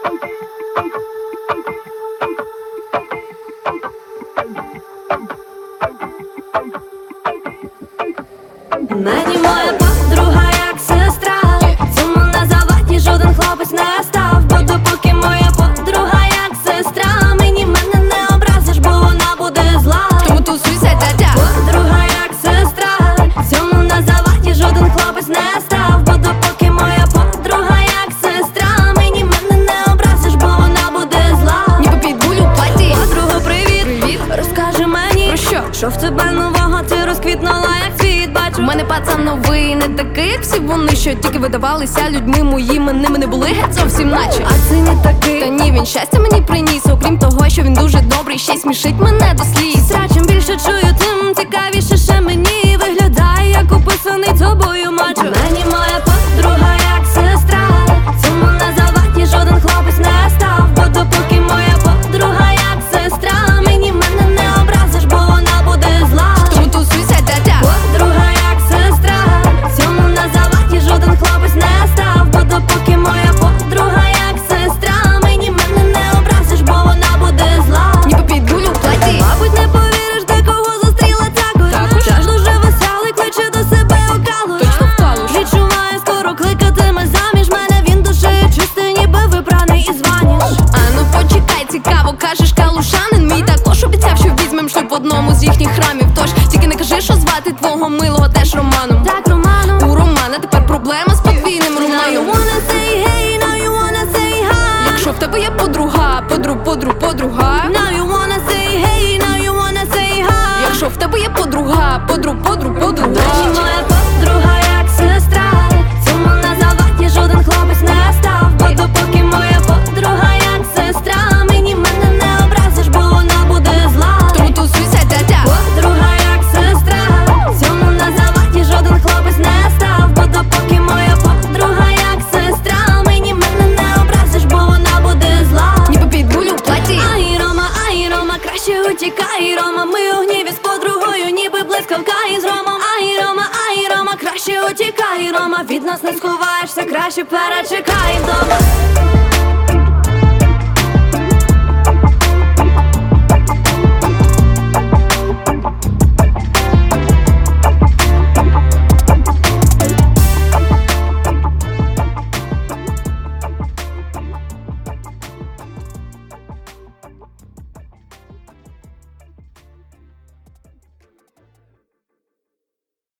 Мені моя подруга як сестра, цьому на заваді жоден хлопець не став. Бо допоки моя подруга як сестра, мені мене не образиш, бо вона буде зла. Тому тусуйся, тятя. Подруга як сестра, цьому на заваді жоден хлопець не став. Бо допоки моя подруга як сестра, мені мене не образиш, бо вона буде зла. Ніби підбуль у платі. Подруга, привіт, Привіт. розкажи мені, Про що? що в тебе нового, ти розквітнула як цвіт. У мене пацан новий, не такий, як всі вони, що тільки видавалися людьми моїми, ними не були геть зовсім наче. А це не такий. Та ні, він щастя мені приніс, окрім того, що він дуже добрий, ще й смішить мене до сліз. Сестра, чим більше чую, тим цікавіше ще мені виглядає, як описаний тобою мачо. Мені моя подруга як сестра, цьому на заваді жоден хлопець не став. Бо допоки моя подруга як сестра, мені мене не образиш, бо вона буде зла. Тому тусуйся, тятя. Подруга як сестра, цьому на заваді жоден хлопець не став. Бо допоки моя подруга як сестра, мені мене не образиш, бо вона буде зла. Ніби підбуль у платі. Мабуть, не повіриш, де кого зустріла також. Теж дуже веселий, кличе до себе окалу. Точно в калуш. Відчуваю, скоро кликатиме заміж мене. Він душею чистий, ніби вибраний із ваніш. А ну почекай, цікаво, кажеш, калушанин мій також обіцяв, що візьмем шлюб в одному з їхніх храмів. Тож тільки не кажи, що звати твого милого теж Романом. Так, Роману. У Романа тепер проблема з подвійним Now you Романом. wanna say hey, now you wanna say hi. Якщо в тебе є подруга, подруга. Now you wanna say hey, now you wanna say hi. Якщо в тебе є подруга, подруга. Мені моя подруга як сестра, цьому на заваді жоден хлопець не став. Бо допоки моя подруга як сестра, мені мене не образиш, бо вона буде зла. Тому тусуйся, тятя. Подруга як сестра, цьому на заваді жоден хлопець не став. Бо допоки моя подруга як сестра, мені мене не образиш, бо вона буде зла. Ніби підбуль у платі. Ай, Рома, краще утікай, Рома. Ми у гніві з подругою, ніби блискавка із Ромом. Ай, Рома, краще утікай, Рома. Від нас не сховаєшся, краще перечекай вдома.